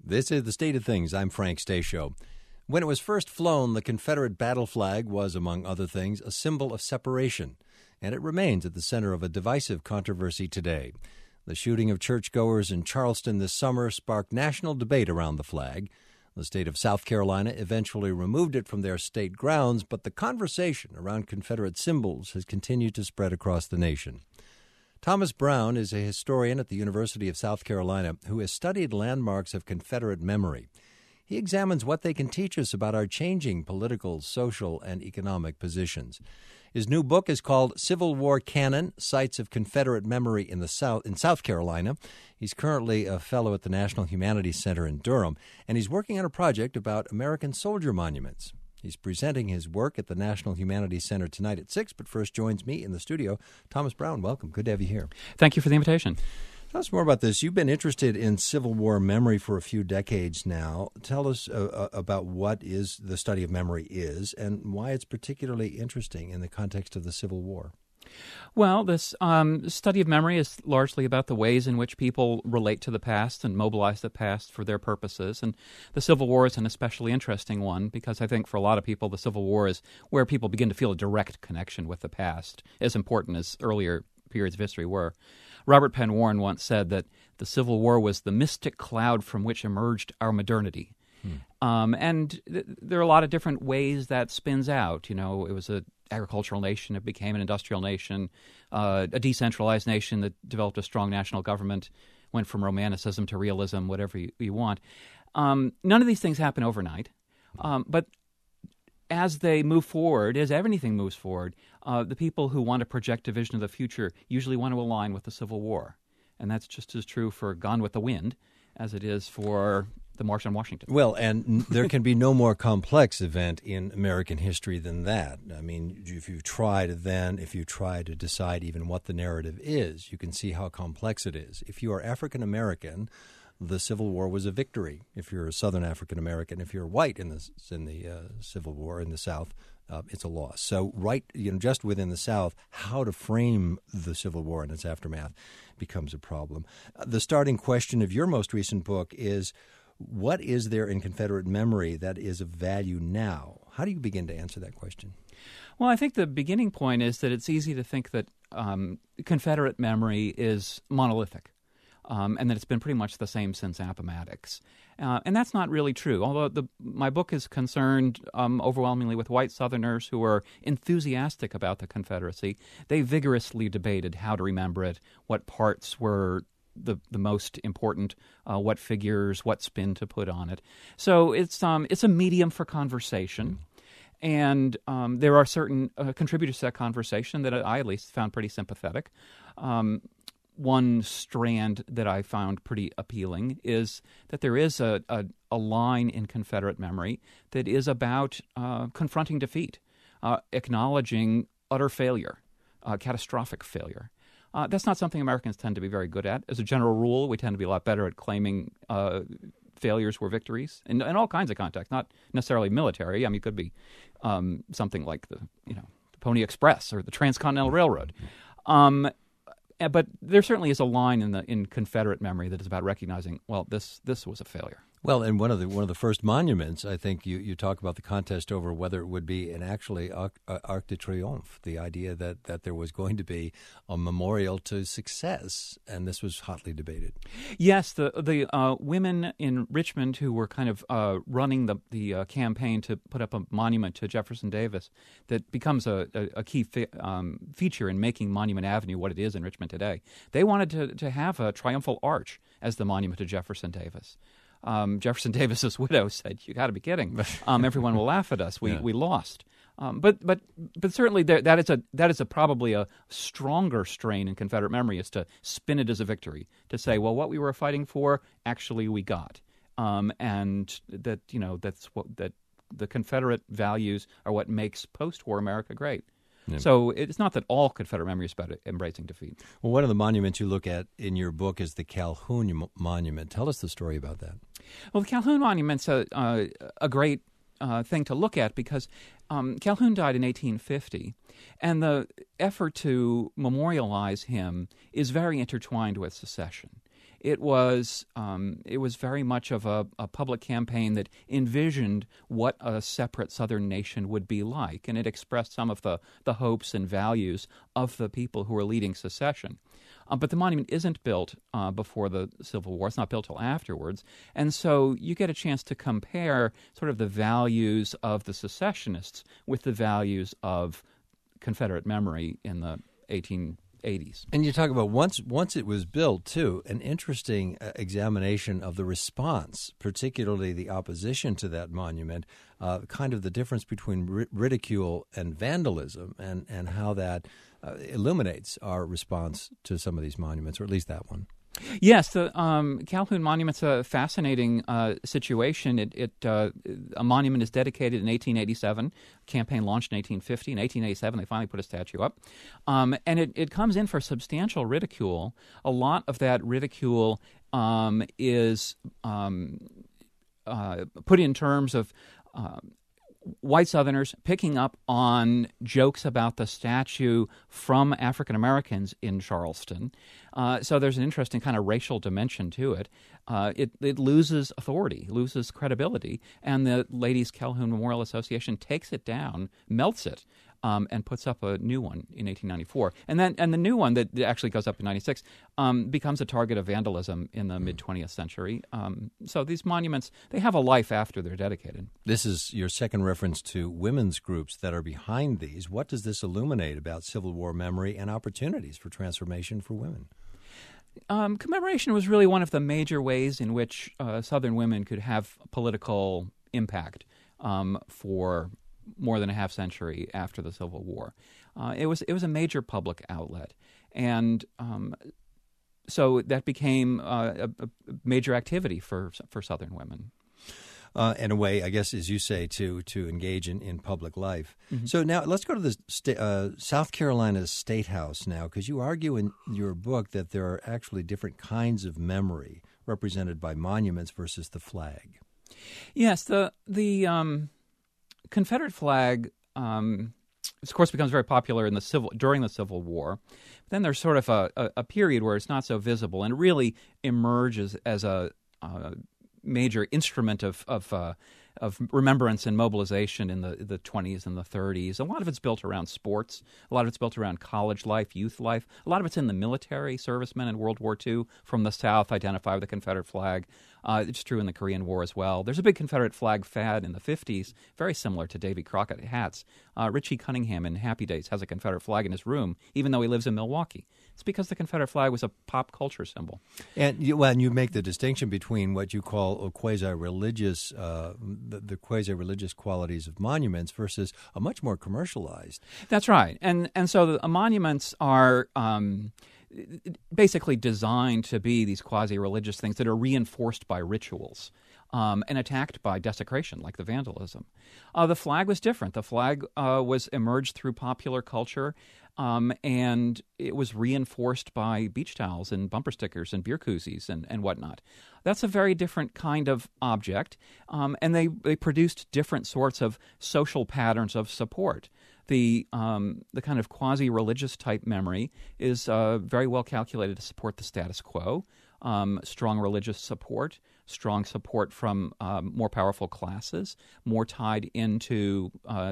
This is The State of Things. I'm Frank Stasio. When it was first flown, the Confederate battle flag was, among other things, a symbol of separation, and it remains at the center of a divisive controversy today. The shooting of churchgoers in Charleston this summer sparked national debate around the flag. The state of South Carolina eventually removed it from their state grounds, but the conversation around Confederate symbols has continued to spread across the nation. Thomas Brown is a historian at the University of South Carolina who has studied landmarks of Confederate memory. He examines what they can teach us about our changing political, social, and economic positions. His new book is called Civil War Canon: Sites of Confederate Memory in South Carolina. He's currently a fellow at the National Humanities Center in Durham, and he's working on a project about American soldier monuments. He's presenting his work at the National Humanities Center tonight at 6, but first joins me in the studio. Thomas Brown, welcome. Good to have you here. Thank you for the invitation. Tell us more about this. You've been interested in Civil War memory for a few decades now. Tell us about what is the study of memory is and why it's particularly interesting in the context of the Civil War. Well, this study of memory is largely about the ways in which people relate to the past and mobilize the past for their purposes. And the Civil War is an especially interesting one because I think for a lot of people, the Civil War is where people begin to feel a direct connection with the past, as important as earlier periods of history were. Robert Penn Warren once said that the Civil War was the mystic cloud from which emerged our modernity. And there are a lot of different ways that spins out. You know, it was an agricultural nation. It became an industrial nation, a decentralized nation that developed a strong national government, went from romanticism to realism, whatever you want. None of these things happen overnight. But as they move forward, as anything moves forward, the people who want to project a vision of the future usually want to align with the Civil War. And that's just as true for Gone with the Wind as it is for The March on Washington. Well, and there can be no more complex event in American history than that. I mean, if you try to decide even what the narrative is, you can see how complex it is. If you are African American, the Civil War was a victory. If you're a Southern African American, if you're white in the Civil War in the South, it's a loss. So, just within the South, how to frame the Civil War and its aftermath becomes a problem. The starting question of your most recent book is, what is there in Confederate memory that is of value now? How do you begin to answer that question? Well, I think the beginning point is that it's easy to think that Confederate memory is monolithic. And that it's been pretty much the same since Appomattox. And that's not really true, although my book is concerned overwhelmingly with white Southerners who are enthusiastic about the Confederacy. They vigorously debated how to remember it, what parts were the most important, what figures, what spin to put on it. So it's a medium for conversation. And there are certain contributors to that conversation that I at least found pretty sympathetic. One strand that I found pretty appealing is that there is a line in Confederate memory that is about confronting defeat, acknowledging utter failure, catastrophic failure. That's not something Americans tend to be very good at. As a general rule, we tend to be a lot better at claiming failures were victories in all kinds of contexts, not necessarily military. I mean, it could be something like the Pony Express or the Transcontinental Railroad. But there certainly is a line in Confederate memory that is about recognizing, well, this was a failure. Well, and one of the first monuments, I think you talk about the contest over whether it would be an actually Arc de Triomphe, the idea that there was going to be a memorial to success, and this was hotly debated. Yes, the women in Richmond who were kind of running the campaign to put up a monument to Jefferson Davis that becomes a key feature in making Monument Avenue what it is in Richmond today. They wanted to have a triumphal arch as the monument to Jefferson Davis. Jefferson Davis's widow said, "You got to be kidding! Everyone will laugh at us. We lost." But certainly that is probably a stronger strain in Confederate memory is to spin it as a victory, to say, well, what we were fighting for, actually we got, and that that the Confederate values are what makes post-war America great. Yeah. So it's not that all Confederate memory is about embracing defeat. Well, one of the monuments you look at in your book is the Calhoun Monument. Tell us the story about that. Well, the Calhoun Monument's a great thing to look at because Calhoun died in 1850, and the effort to memorialize him is very intertwined with secession. it was very much of a public campaign that envisioned what a separate Southern nation would be like, and it expressed some of the hopes and values of the people who were leading secession. But the monument isn't built before the Civil War. It's not built till afterwards. And so you get a chance to compare sort of the values of the secessionists with the values of Confederate memory in the 1880s. And you talk about once it was built, too, an interesting examination of the response, particularly the opposition to that monument, kind of the difference between ridicule and vandalism, and how that illuminates our response to some of these monuments, or at least that one. Yes, the Calhoun Monument's a fascinating situation. A monument is dedicated in 1887. Campaign launched in 1850. In 1887, they finally put a statue up. And it comes in for substantial ridicule. A lot of that ridicule is put in terms of white Southerners picking up on jokes about the statue from African Americans in Charleston. So there's an interesting kind of racial dimension to it. It loses authority, loses credibility, and the Ladies Calhoun Memorial Association takes it down, melts it, and puts up a new one in 1894. And the new one that actually goes up in 96 becomes a target of vandalism in the mid-20th century. So these monuments, they have a life after they're dedicated. This is your second reference to women's groups that are behind these. What does this illuminate about Civil War memory and opportunities for transformation for women? Commemoration was really one of the major ways in which Southern women could have political impact for more than a half century after the Civil War. It was a major public outlet, and so that became a major activity for Southern women. In a way, I guess, as you say, to engage in public life. Mm-hmm. So now let's go to the South Carolina State House now, because you argue in your book that there are actually different kinds of memory represented by monuments versus the flag. Yes, the Confederate flag, of course, becomes very popular during the Civil War. But then there's sort of a period where it's not so visible, and it really emerges as a major instrument of remembrance and mobilization in the 20s and the 30s. A lot of it's built around sports. A lot of it's built around college life, youth life. A lot of it's in the military. Servicemen in World War II from the South identify with the Confederate flag. It's true in the Korean War as well. There's a big Confederate flag fad in the 50s, very similar to Davy Crockett hats. Richie Cunningham in Happy Days has a Confederate flag in his room, even though he lives in Milwaukee. It's because the Confederate flag was a pop culture symbol. And you make the distinction between what you call a quasi-religious, the quasi-religious qualities of monuments versus a much more commercialized. That's right. And so the monuments are basically designed to be these quasi-religious things that are reinforced by rituals and attacked by desecration, like the vandalism. The flag was different. The flag was emerged through popular culture, and it was reinforced by beach towels and bumper stickers and beer koozies and whatnot. That's a very different kind of object, and they produced different sorts of social patterns of support. The kind of quasi-religious type memory is very well calculated to support the status quo, strong religious support, strong support from more powerful classes, more tied into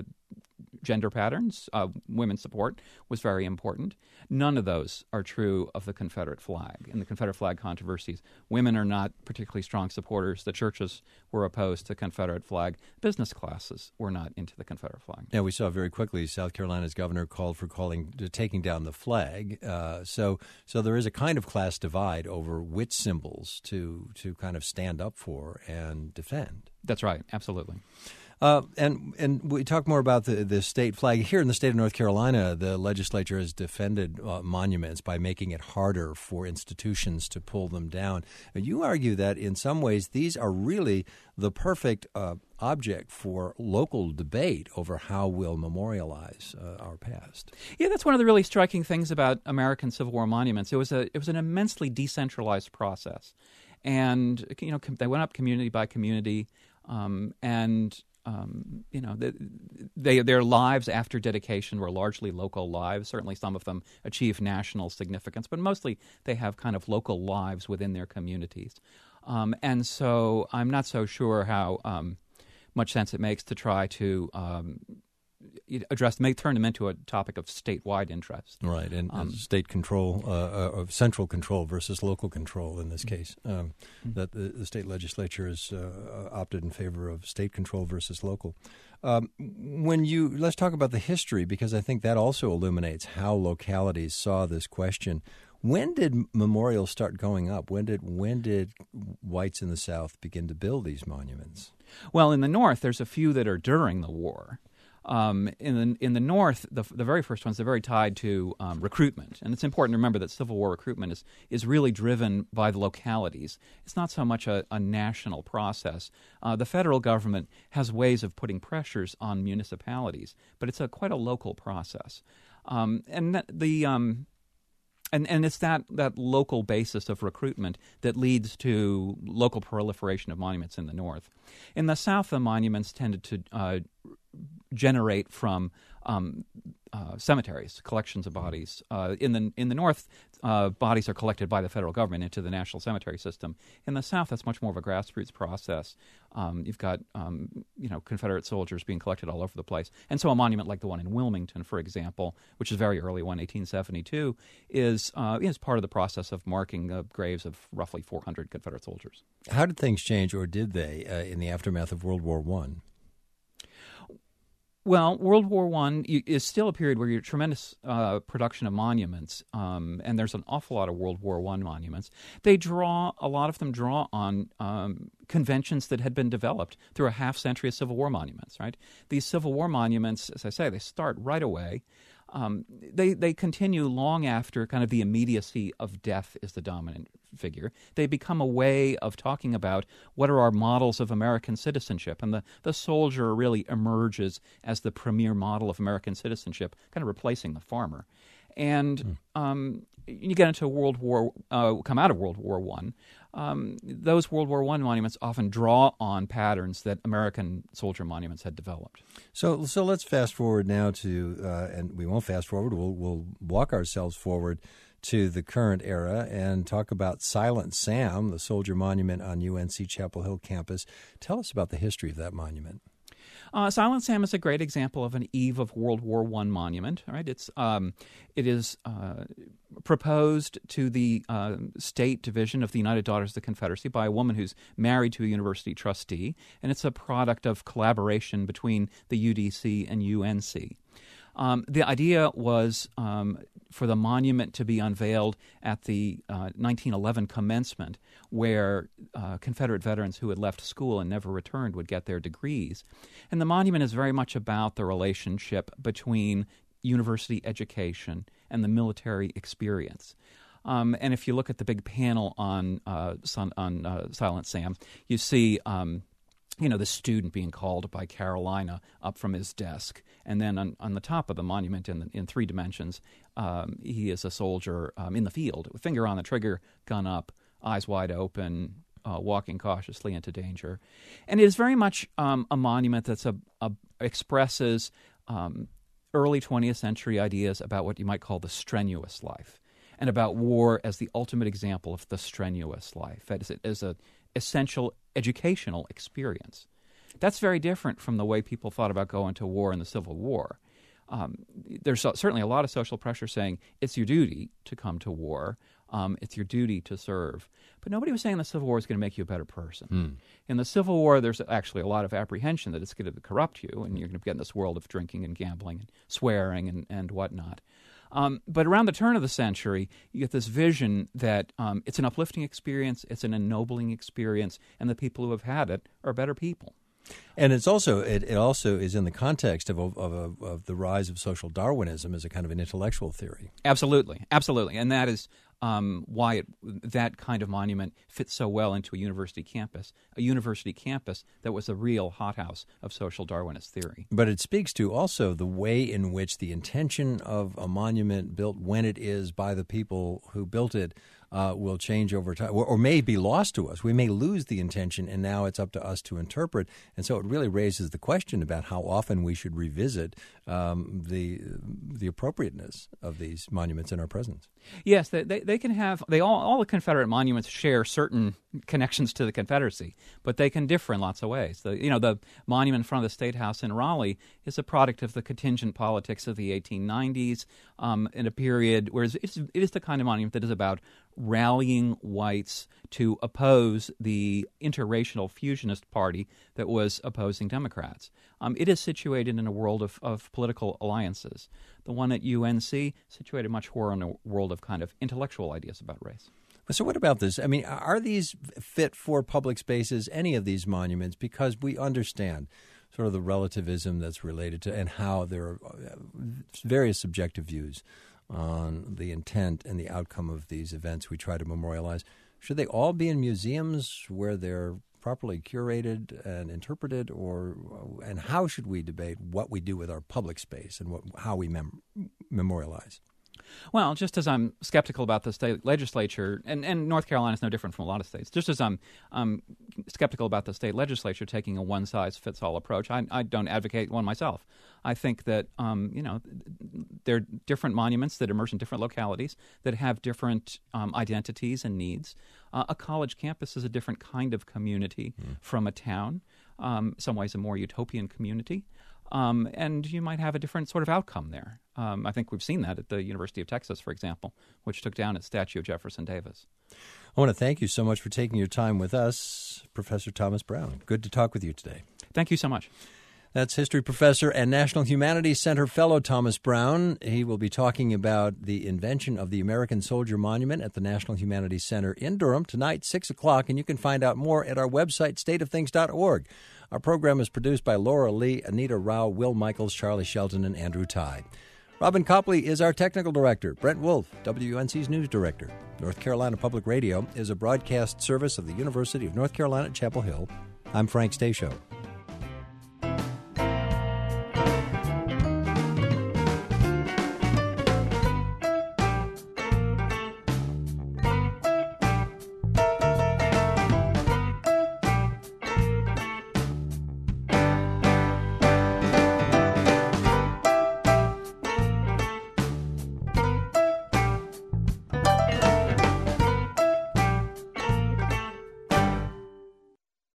gender patterns. Women's support was very important. None of those are true of the Confederate flag. In the Confederate flag controversies, women are not particularly strong supporters. The churches were opposed to the Confederate flag. Business classes were not into the Confederate flag. Yeah, we saw very quickly South Carolina's governor called for taking down the flag. So there is a kind of class divide over which symbols to kind of stand up for and defend. That's right, absolutely. And we talk more about the state flag. Here in the state of North Carolina, the legislature has defended monuments by making it harder for institutions to pull them down. You argue that in some ways these are really the perfect object for local debate over how we'll memorialize our past. Yeah, that's one of the really striking things about American Civil War monuments. It was an immensely decentralized process, and they went up community by community, and their lives after dedication were largely local lives. Certainly some of them achieved national significance, but mostly they have kind of local lives within their communities. And so I'm not so sure how much sense it makes to try to turn them into a topic of statewide interest. Right, and state control, of central control versus local control in this case. That the state legislature has opted in favor of state control versus local. Let's talk about the history, because I think that also illuminates how localities saw this question. When did memorials start going up? When did whites in the South begin to build these monuments? Well, in the North, there's a few that are during the war. In the North, the very first ones, they're very tied to recruitment. And it's important to remember that Civil War recruitment is really driven by the localities. It's not so much a national process. The federal government has ways of putting pressures on municipalities, but it's quite a local process. And it's that local basis of recruitment that leads to local proliferation of monuments in the North. In the South, the monuments tended to generate from cemeteries, collections of bodies. In the North, bodies are collected by the federal government into the national cemetery system. In the South, that's much more of a grassroots process. You've got Confederate soldiers being collected all over the place, and so a monument like the one in Wilmington, for example, which is a very early one, 1872, is part of the process of marking the graves of roughly 400 Confederate soldiers. How did things change, or did they, in the aftermath of World War I? Well, World War I is still a period where you have tremendous production of monuments, and there's an awful lot of World War I monuments. A lot of them draw on conventions that had been developed through a half century of Civil War monuments, right? These Civil War monuments, as I say, they start right away. They continue long after kind of the immediacy of death is the dominant figure. They become a way of talking about what are our models of American citizenship, and the soldier really emerges as the premier model of American citizenship, kind of replacing the farmer. And you get into come out of World War I, those World War I monuments often draw on patterns that American soldier monuments had developed. So let's fast forward now to, and we won't fast forward, we'll walk ourselves forward to the current era and talk about Silent Sam, the soldier monument on UNC Chapel Hill campus. Tell us about the history of that monument. Silent Sam is a great example of an eve of World War I monument. Right? It is proposed to the State Division of the United Daughters of the Confederacy by a woman who's married to a university trustee, and it's a product of collaboration between the UDC and UNC. The idea was for the monument to be unveiled at the 1911 commencement, where Confederate veterans who had left school and never returned would get their degrees. And the monument is very much about the relationship between university education and the military experience. And if you look at the big panel on Silent Sam, you see the student being called by Carolina up from his desk. And then on the top of the monument in 3 dimensions, he is a soldier in the field, with finger on the trigger, gun up, eyes wide open, walking cautiously into danger. And it is very much a monument that expresses early 20th century ideas about what you might call the strenuous life, and about war as the ultimate example of the strenuous life, as an essential educational experience. That's very different from the way people thought about going to war in the Civil War. There's certainly a lot of social pressure saying it's your duty to come to war, it's your duty to serve. But nobody was saying the Civil War is going to make you a better person. In the Civil War, there's actually a lot of apprehension that it's going to corrupt you, and you're going to get in this world of drinking and gambling and swearing and whatnot. But around the turn of the century, you get this vision that it's an uplifting experience, it's an ennobling experience, and the people who have had it are better people. And it also is in the context of the rise of social Darwinism as a kind of an intellectual theory. Absolutely, and that is why that kind of monument fits so well into a university campus that was a real hothouse of social Darwinist theory. But it speaks to also the way in which the intention of a monument built when it is by the people who built it will change over time or may be lost to us. We may lose the intention, and now it's up to us to interpret. And so it really raises the question about how often we should revisit the appropriateness of these monuments in our presence. Yes, they can have all the Confederate monuments share certain connections to the Confederacy, but they can differ in lots of ways. The monument in front of the State House in Raleigh is a product of the contingent politics of the 1890s in a period where it is the kind of monument that is about rallying whites to oppose the interracial fusionist party that was opposing Democrats. It is situated in a world of political alliances. The one at UNC situated much more in a world of kind of intellectual ideas about race. So what about this? I mean, are these fit for public spaces, any of these monuments? Because we understand sort of the relativism that's related to and how there are various subjective views on the intent and the outcome of these events we try to memorialize. Should they all be in museums where they're properly curated and interpreted, and how should we debate what we do with our public space and how we memorialize? Well, just as I'm skeptical about the state legislature, and North Carolina is no different from a lot of states, just as I'm skeptical about the state legislature taking a one-size-fits-all approach, I don't advocate one myself. I think that, there are different monuments that emerge in different localities that have different identities and needs. A college campus is a different kind of community from a town, some ways a more utopian community. And you might have a different sort of outcome there. I think we've seen that at the University of Texas, for example, which took down its statue of Jefferson Davis. I want to thank you so much for taking your time with us, Professor Thomas Brown. Good to talk with you today. Thank you so much. That's history professor and National Humanities Center fellow Thomas Brown. He will be talking about the invention of the American Soldier Monument at the National Humanities Center in Durham tonight, 6 o'clock, and you can find out more at our website, stateofthings.org. Our program is produced by Laura Lee, Anita Rao, Will Michaels, Charlie Shelton, and Andrew Ty. Robin Copley is our technical director. Brent Wolf, WUNC's news director. North Carolina Public Radio is a broadcast service of the University of North Carolina at Chapel Hill. I'm Frank Stasio.